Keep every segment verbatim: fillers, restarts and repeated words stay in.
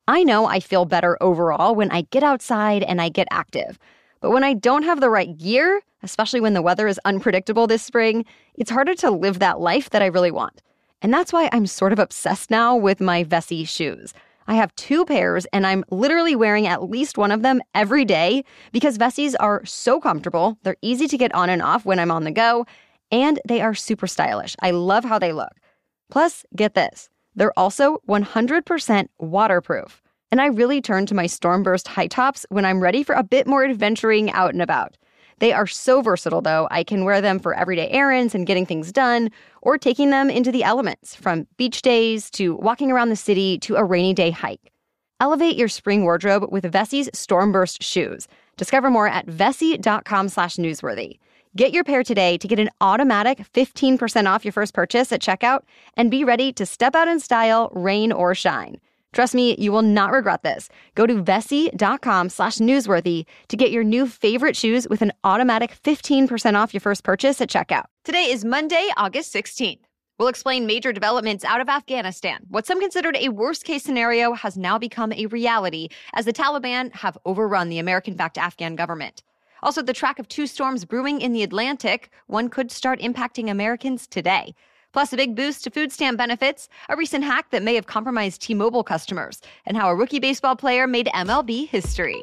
I know I feel better overall when I get outside and I get active. But when I don't have the right gear, especially when the weather is unpredictable this spring, it's harder to live that life that I really want. And that's why I'm sort of obsessed now with my Vessi shoes. I have two pairs, and I'm literally wearing at least one of them every day because Vessis are so comfortable, they're easy to get on and off when I'm on the go, and they are super stylish. I love how they look. Plus, get this, they're also one hundred percent waterproof. And I really turn to my Stormburst high tops when I'm ready for a bit more adventuring out and about. They are so versatile, though. I can wear them for everyday errands and getting things done, or taking them into the elements, from beach days to walking around the city to a rainy day hike. Elevate your spring wardrobe with Vessi's Stormburst shoes. Discover more at vessi.com slash newsworthy. Get your pair today to get an automatic fifteen percent off your first purchase at checkout and be ready to step out in style, rain or shine. Trust me, you will not regret this. Go to vessi.com slash newsworthy to get your new favorite shoes with an automatic fifteen percent off your first purchase at checkout. Today is Monday, August sixteenth. We'll explain major developments out of Afghanistan. What some considered a worst-case scenario has now become a reality as the Taliban have overrun the American-backed Afghan government. Also, the track of two storms brewing in the Atlantic, one could start impacting Americans today. Plus, a big boost to food stamp benefits, a recent hack that may have compromised T-Mobile customers, and how a rookie baseball player made M L B history.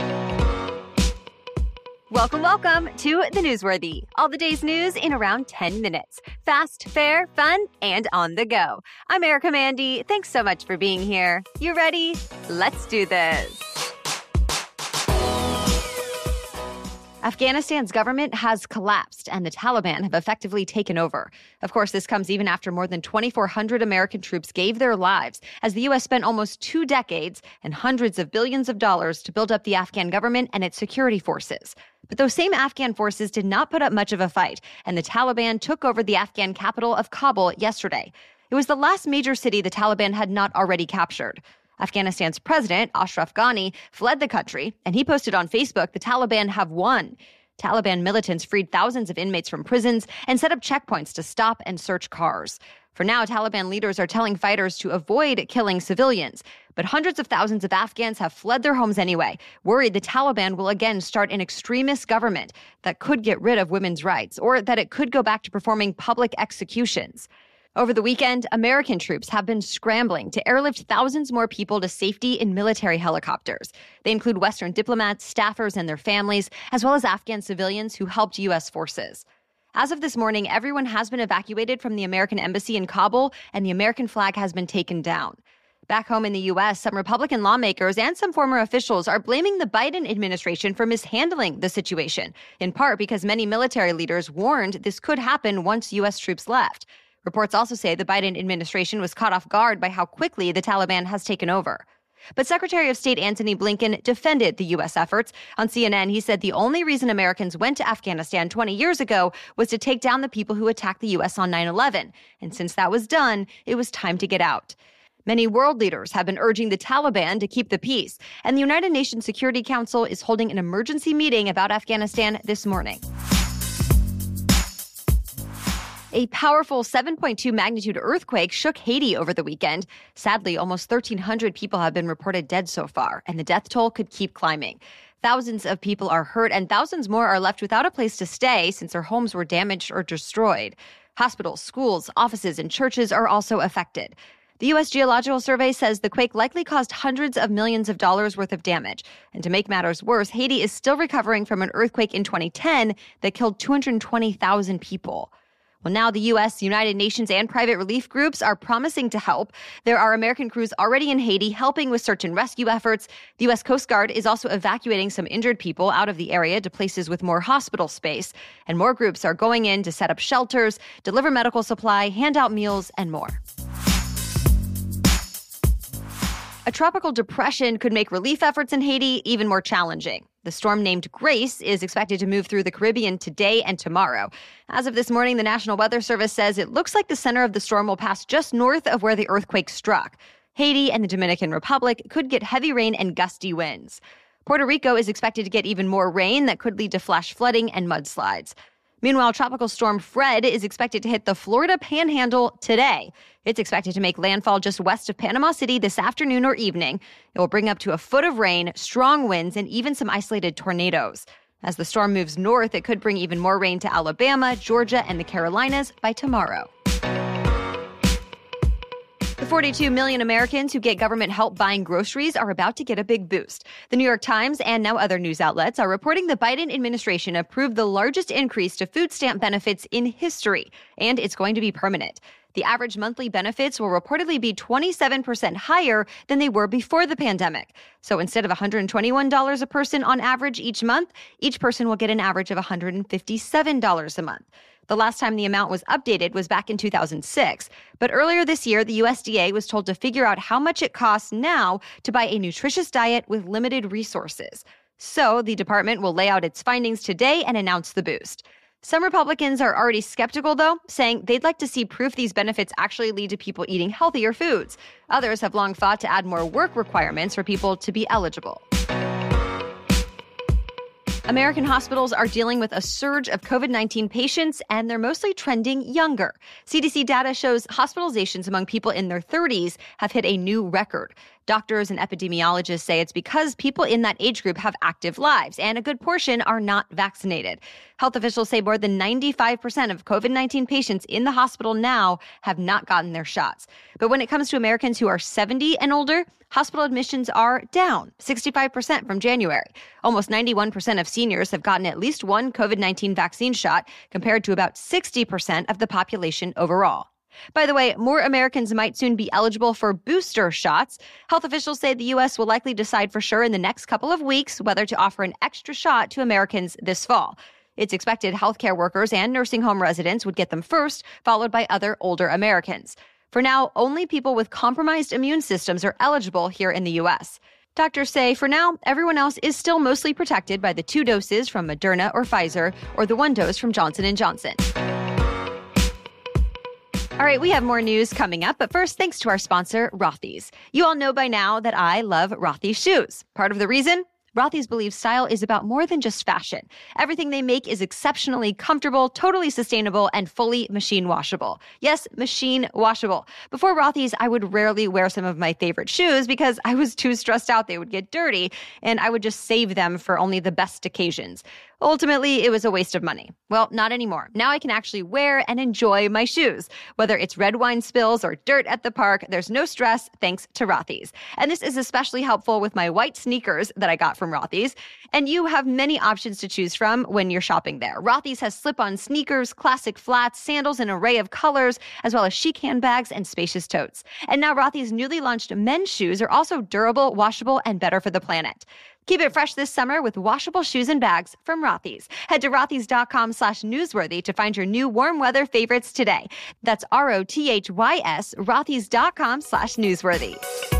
Welcome, welcome to The Newsworthy. All the day's news in around ten minutes. Fast, fair, fun, and on the go. I'm Erica Mandy. Thanks so much for being here. You ready? Let's do this. Afghanistan's government has collapsed and the Taliban have effectively taken over. Of course, this comes even after more than twenty-four hundred American troops gave their lives as the U S spent almost two decades and hundreds of billions of dollars to build up the Afghan government and its security forces. But those same Afghan forces did not put up much of a fight, and the Taliban took over the Afghan capital of Kabul yesterday. It was the last major city the Taliban had not already captured. Afghanistan's president, Ashraf Ghani, fled the country, and he posted on Facebook, "The Taliban have won." Taliban militants freed thousands of inmates from prisons and set up checkpoints to stop and search cars. For now, Taliban leaders are telling fighters to avoid killing civilians. But hundreds of thousands of Afghans have fled their homes anyway, worried the Taliban will again start an extremist government that could get rid of women's rights, or that it could go back to performing public executions. Over the weekend, American troops have been scrambling to airlift thousands more people to safety in military helicopters. They include Western diplomats, staffers, and their families, as well as Afghan civilians who helped U S forces. As of this morning, everyone has been evacuated from the American embassy in Kabul, and the American flag has been taken down. Back home in the U S, some Republican lawmakers and some former officials are blaming the Biden administration for mishandling the situation, in part because many military leaders warned this could happen once U S troops left. Reports also say the Biden administration was caught off guard by how quickly the Taliban has taken over. But Secretary of State Antony Blinken defended the U S efforts. On C N N, he said the only reason Americans went to Afghanistan twenty years ago was to take down the people who attacked the U S on nine eleven. And since that was done, it was time to get out. Many world leaders have been urging the Taliban to keep the peace, and the United Nations Security Council is holding an emergency meeting about Afghanistan this morning. A powerful seven point two magnitude earthquake shook Haiti over the weekend. Sadly, almost thirteen hundred people have been reported dead so far, and the death toll could keep climbing. Thousands of people are hurt, and thousands more are left without a place to stay since their homes were damaged or destroyed. Hospitals, schools, offices, and churches are also affected. The U S Geological Survey says the quake likely caused hundreds of millions of dollars worth of damage. And to make matters worse, Haiti is still recovering from an earthquake in twenty ten that killed two hundred twenty thousand people. Well, now the U S, United Nations, and private relief groups are promising to help. There are American crews already in Haiti helping with search and rescue efforts. The U S Coast Guard is also evacuating some injured people out of the area to places with more hospital space. And more groups are going in to set up shelters, deliver medical supply, hand out meals, and more. A tropical depression could make relief efforts in Haiti even more challenging. The storm named Grace is expected to move through the Caribbean today and tomorrow. As of this morning, the National Weather Service says it looks like the center of the storm will pass just north of where the earthquake struck. Haiti and the Dominican Republic could get heavy rain and gusty winds. Puerto Rico is expected to get even more rain that could lead to flash flooding and mudslides. Meanwhile, Tropical Storm Fred is expected to hit the Florida Panhandle today. It's expected to make landfall just west of Panama City this afternoon or evening. It will bring up to a foot of rain, strong winds, and even some isolated tornadoes. As the storm moves north, it could bring even more rain to Alabama, Georgia, and the Carolinas by tomorrow. The forty-two million Americans who get government help buying groceries are about to get a big boost. The New York Times and now other news outlets are reporting the Biden administration approved the largest increase to food stamp benefits in history, and it's going to be permanent. The average monthly benefits will reportedly be twenty-seven percent higher than they were before the pandemic. So instead of one hundred twenty-one dollars a person on average each month, each person will get an average of one hundred fifty-seven dollars a month. The last time the amount was updated was back in two thousand six. But earlier this year, the U S D A was told to figure out how much it costs now to buy a nutritious diet with limited resources. So the department will lay out its findings today and announce the boost. Some Republicans are already skeptical, though, saying they'd like to see proof these benefits actually lead to people eating healthier foods. Others have long fought to add more work requirements for people to be eligible. American hospitals are dealing with a surge of COVID nineteen patients, and they're mostly trending younger. C D C data shows hospitalizations among people in their thirties have hit a new record. Doctors and epidemiologists say it's because people in that age group have active lives, and a good portion are not vaccinated. Health officials say more than ninety-five percent of COVID nineteen patients in the hospital now have not gotten their shots. But when it comes to Americans who are seventy and older, hospital admissions are down sixty-five percent from January. Almost ninety-one percent of seniors have gotten at least one COVID nineteen vaccine shot, compared to about sixty percent of the population overall. By the way, more Americans might soon be eligible for booster shots. Health officials say the U S will likely decide for sure in the next couple of weeks whether to offer an extra shot to Americans this fall. It's expected healthcare workers and nursing home residents would get them first, followed by other older Americans. For now, only people with compromised immune systems are eligible here in the U S. Doctors say for now, everyone else is still mostly protected by the two doses from Moderna or Pfizer, or the one dose from Johnson and Johnson. All right, we have more news coming up, but first, thanks to our sponsor, Rothy's. You all know by now that I love Rothy's shoes. Part of the reason? Rothy's believes style is about more than just fashion. Everything they make is exceptionally comfortable, totally sustainable, and fully machine washable. Yes, machine washable. Before Rothy's, I would rarely wear some of my favorite shoes because I was too stressed out they would get dirty, and I would just save them for only the best occasions. Ultimately, it was a waste of money. Well, not anymore. Now I can actually wear and enjoy my shoes. Whether it's red wine spills or dirt at the park, there's no stress thanks to Rothy's. And this is especially helpful with my white sneakers that I got from Rothy's. And you have many options to choose from when you're shopping there. Rothy's has slip-on sneakers, classic flats, sandals in an array of colors, as well as chic handbags and spacious totes. And now Rothy's newly launched men's shoes are also durable, washable, and better for the planet. Keep it fresh this summer with washable shoes and bags from Rothy's. Head to rothys.com slash newsworthy to find your new warm weather favorites today. That's R-O-T-H-Y-S, rothys.com slash newsworthy.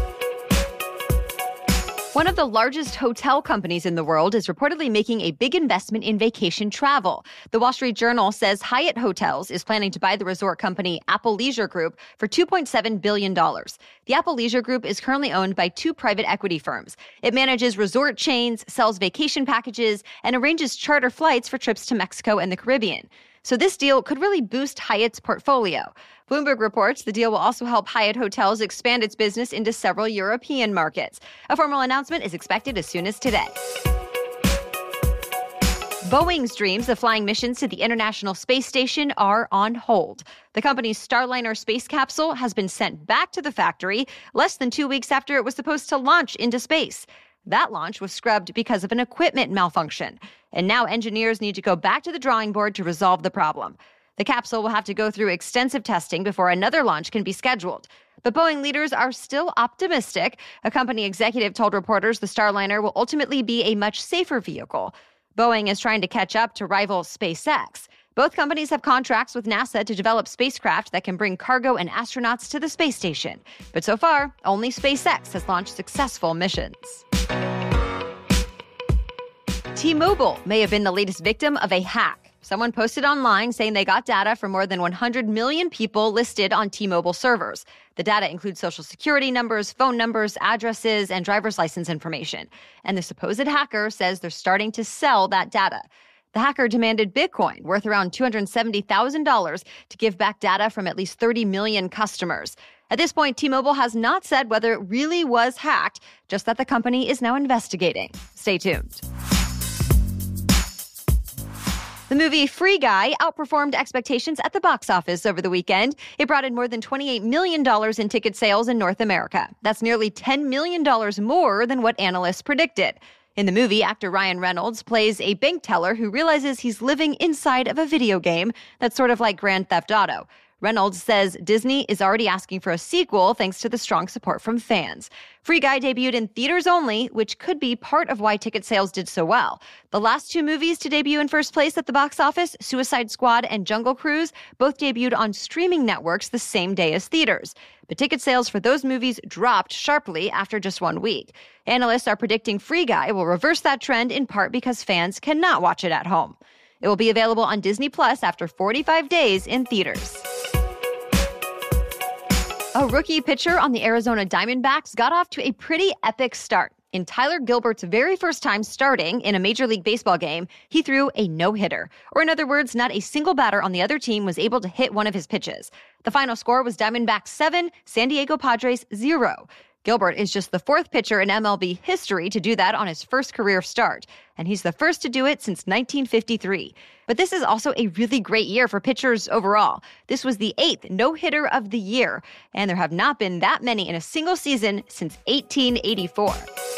One of the largest hotel companies in the world is reportedly making a big investment in vacation travel. The Wall Street Journal says Hyatt Hotels is planning to buy the resort company Apple Leisure Group for two point seven billion dollars. The Apple Leisure Group is currently owned by two private equity firms. It manages resort chains, sells vacation packages, and arranges charter flights for trips to Mexico and the Caribbean. So this deal could really boost Hyatt's portfolio. Bloomberg reports the deal will also help Hyatt Hotels expand its business into several European markets. A formal announcement is expected as soon as today. Boeing's dreams of flying missions to the International Space Station are on hold. The company's Starliner space capsule has been sent back to the factory less than two weeks after it was supposed to launch into space. That launch was scrubbed because of an equipment malfunction. And now engineers need to go back to the drawing board to resolve the problem. The capsule will have to go through extensive testing before another launch can be scheduled. But Boeing leaders are still optimistic. A company executive told reporters the Starliner will ultimately be a much safer vehicle. Boeing is trying to catch up to rival SpaceX. Both companies have contracts with NASA to develop spacecraft that can bring cargo and astronauts to the space station. But so far, only SpaceX has launched successful missions. T-Mobile may have been the latest victim of a hack. Someone posted online saying they got data from more than one hundred million people listed on T-Mobile servers. The data includes social security numbers, phone numbers, addresses, and driver's license information. And the supposed hacker says they're starting to sell that data. The hacker demanded Bitcoin, worth around two hundred seventy thousand dollars, to give back data from at least thirty million customers. At this point, T-Mobile has not said whether it really was hacked, just that the company is now investigating. Stay tuned. The movie Free Guy outperformed expectations at the box office over the weekend. It brought in more than twenty-eight million dollars in ticket sales in North America. That's nearly ten million dollars more than what analysts predicted. In the movie, actor Ryan Reynolds plays a bank teller who realizes he's living inside of a video game that's sort of like Grand Theft Auto. Reynolds says Disney is already asking for a sequel thanks to the strong support from fans. Free Guy debuted in theaters only, which could be part of why ticket sales did so well. The last two movies to debut in first place at the box office, Suicide Squad and Jungle Cruise, both debuted on streaming networks the same day as theaters. But ticket sales for those movies dropped sharply after just one week. Analysts are predicting Free Guy will reverse that trend in part because fans cannot watch it at home. It will be available on Disney Plus after forty-five days in theaters. A rookie pitcher on the Arizona Diamondbacks got off to a pretty epic start. In Tyler Gilbert's very first time starting in a Major League Baseball game, he threw a no-hitter. Or in other words, not a single batter on the other team was able to hit one of his pitches. The final score was Diamondbacks seven, San Diego Padres zero. Gilbert is just the fourth pitcher in M L B history to do that on his first career start, and he's the first to do it since nineteen fifty-three. But this is also a really great year for pitchers overall. This was the eighth no-hitter of the year, and there have not been that many in a single season since eighteen eighty-four.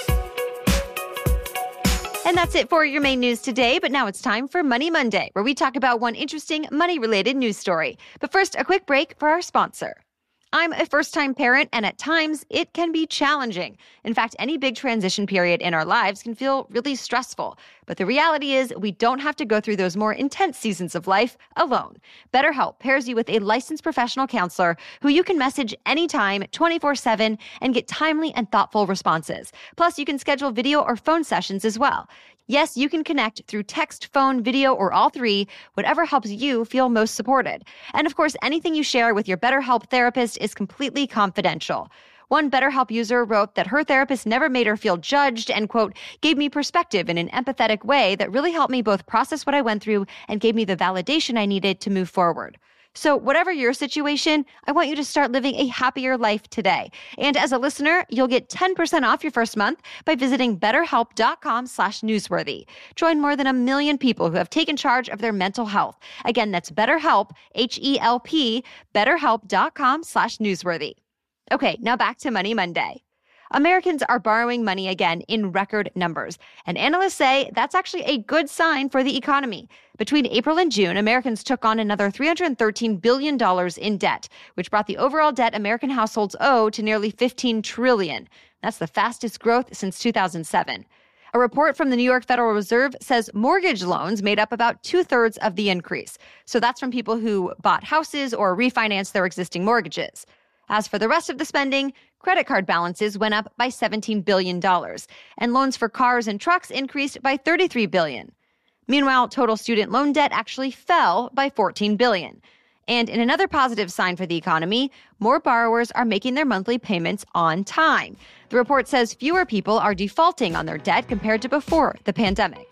And that's it for your main news today, but now it's time for Money Monday, where we talk about one interesting money-related news story. But first, a quick break for our sponsor. I'm a first-time parent, and at times, it can be challenging. In fact, any big transition period in our lives can feel really stressful. But the reality is, we don't have to go through those more intense seasons of life alone. BetterHelp pairs you with a licensed professional counselor who you can message anytime, twenty-four seven, and get timely and thoughtful responses. Plus, you can schedule video or phone sessions as well. Yes, you can connect through text, phone, video, or all three, whatever helps you feel most supported. And of course, anything you share with your BetterHelp therapist is completely confidential. One BetterHelp user wrote that her therapist never made her feel judged and, quote, gave me perspective in an empathetic way that really helped me both process what I went through and gave me the validation I needed to move forward. So whatever your situation, I want you to start living a happier life today. And as a listener, you'll get ten percent off your first month by visiting betterhelp.com slash newsworthy. Join more than a million people who have taken charge of their mental health. Again, that's BetterHelp, H E L P, betterhelp.com slash newsworthy. Okay, now back to Money Monday. Americans are borrowing money again in record numbers, and analysts say that's actually a good sign for the economy. Between April and June, Americans took on another three hundred thirteen billion dollars in debt, which brought the overall debt American households owe to nearly fifteen trillion dollars. That's the fastest growth since two thousand seven. A report from the New York Federal Reserve says mortgage loans made up about two-thirds of the increase. So that's from people who bought houses or refinanced their existing mortgages. As for the rest of the spending, credit card balances went up by seventeen billion dollars, and loans for cars and trucks increased by thirty-three billion dollars. Meanwhile, total student loan debt actually fell by fourteen billion dollars. And in another positive sign for the economy, more borrowers are making their monthly payments on time. The report says fewer people are defaulting on their debt compared to before the pandemic.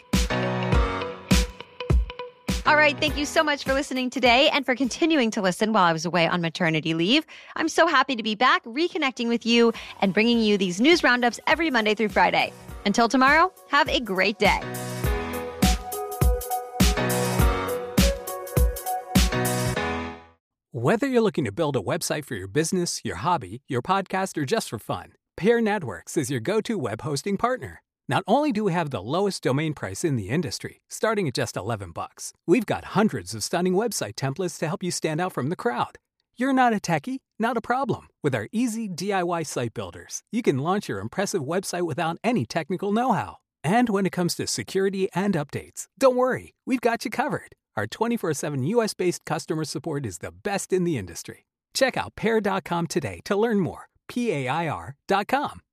All right, thank you so much for listening today and for continuing to listen while I was away on maternity leave. I'm so happy to be back, reconnecting with you and bringing you these news roundups every Monday through Friday. Until tomorrow, have a great day. Whether you're looking to build a website for your business, your hobby, your podcast, or just for fun, Pair Networks is your go-to web hosting partner. Not only do we have the lowest domain price in the industry, starting at just eleven bucks, we've got hundreds of stunning website templates to help you stand out from the crowd. You're not a techie? Not a problem. With our easy D I Y site builders, you can launch your impressive website without any technical know-how. And when it comes to security and updates, don't worry, we've got you covered. Our twenty-four seven U S-based customer support is the best in the industry. Check out pair dot com today to learn more. P A I R dot com.